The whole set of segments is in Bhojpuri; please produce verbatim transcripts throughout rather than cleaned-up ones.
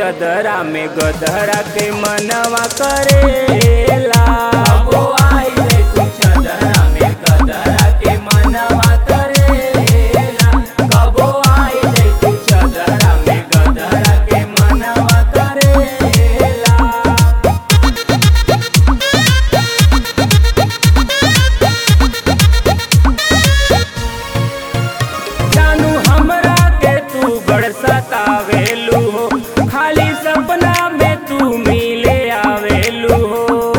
चदरा में गदरा के मनवा करेला। कबो आई जाए तू चदरा में गदरा के मनवा करेला। कबो आई जाए तू चदरा में गदरा के मनवा करेला। जानू हमरा के तू बड़ सतावेलू हो, खाली सपना में तू मिले आवेलू हो।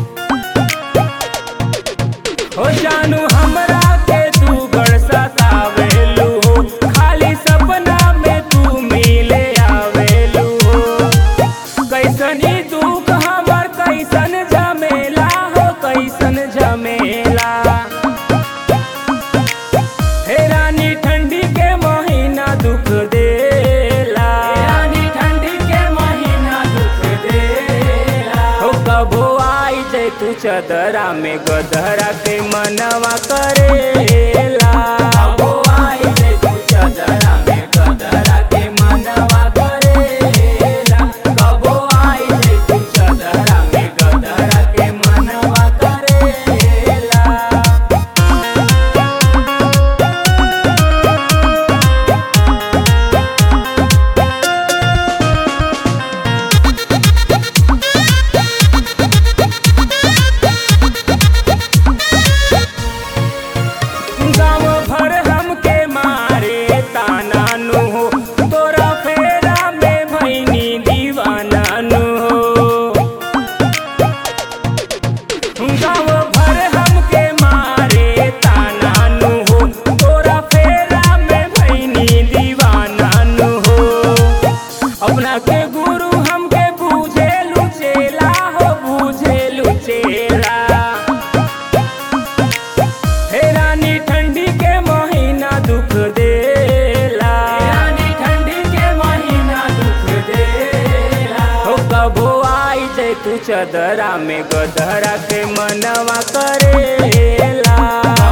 हो जानू हमरा के तू बड़ सतावेलू हो, खाली सपना में तू मिले आवेलू हो। कैसन ई दुख हमर कैसन झमेला हो, कैसन झमेला। हे रानी ठंडी के महीना दुख देला। रानी ठंडी के महीना दुख देला। हो कबो आई जाए तू चदरा में गदरा के मनवा करेला। कबो आई जाए तू चदरा में गदरा के मनवा करेला। कबो आई जाए तू चदरा में गदरा के मनवा करेला। गाँव भर हमके मारे ताना नु हो, तोरा फेरा में भैनी दीवाना नु हो। गाँव भर हमके मारे ताना नु हो, तोरा फेरा में भैनी दीवाना नु हो। अपना के गुरु हमके बूझे लुचेला हो, बूझे लुचेला। हे रानी ठंडी के महीना दुख देला। रानी ठंडी के महीना दुख देला। हो कबो आई जाए तू चदरा में गदरा के मनवा करेला।